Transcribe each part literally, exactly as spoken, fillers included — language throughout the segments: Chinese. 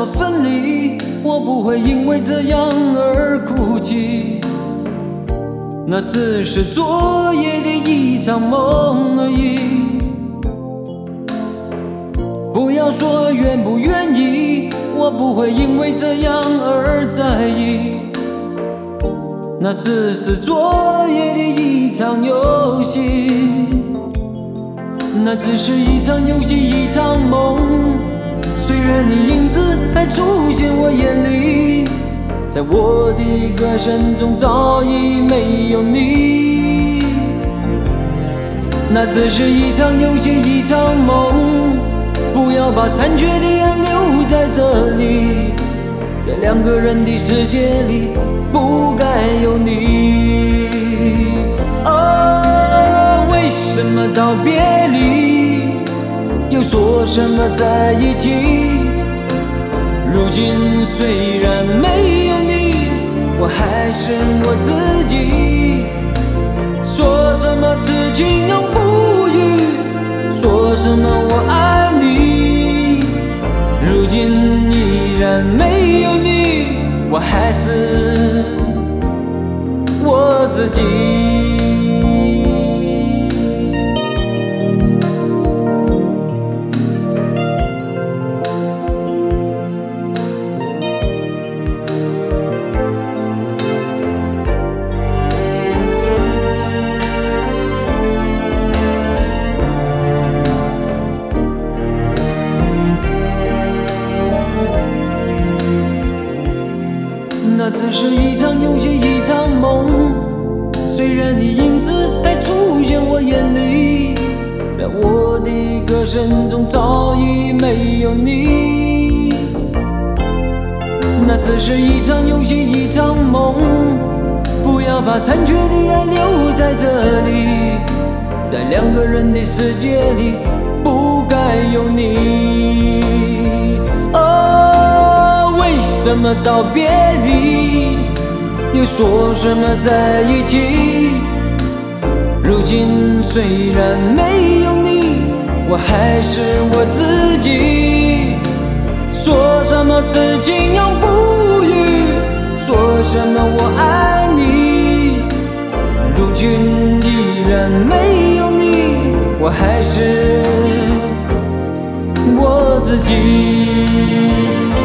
分离，我不会因为这样而哭泣。那只是昨夜的一场梦而已。不要说愿不愿意，我不会因为这样而在意。那只是昨夜的一场游戏，那只是一场游戏，一场梦。虽然你影子还出现我眼里，在我的歌声中早已没有你。那只是一场游戏，一场梦。不要把残缺的爱留在这里，在两个人的世界里不该有你。哦，为什么道别离，又说什么在一起？如今虽然没有你，我还是我自己。说什么痴情永不渝，说什么我爱你，如今依然没有你，我还是我自己。那只是一场游戏，一场梦。虽然你影子还出现我眼里，在我的歌声中早已没有你。那只是一场游戏，一场梦。不要把残缺的爱留在这里，在两个人的世界里不该有你。为什么道别离，又说什么在一起？如今虽然没有你，我还是我自己。说什么痴情永不渝，说什么我爱你，如今依然没有你，我还是我自己。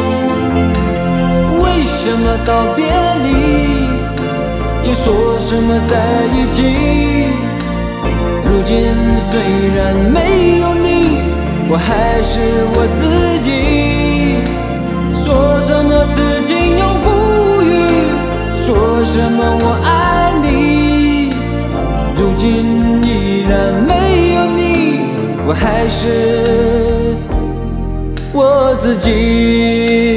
为什么道别离，又说什么在一起？如今虽然没有你，我还是我自己。说什么痴情永不渝，说什么我爱你，如今依然没有你，我还是我自己。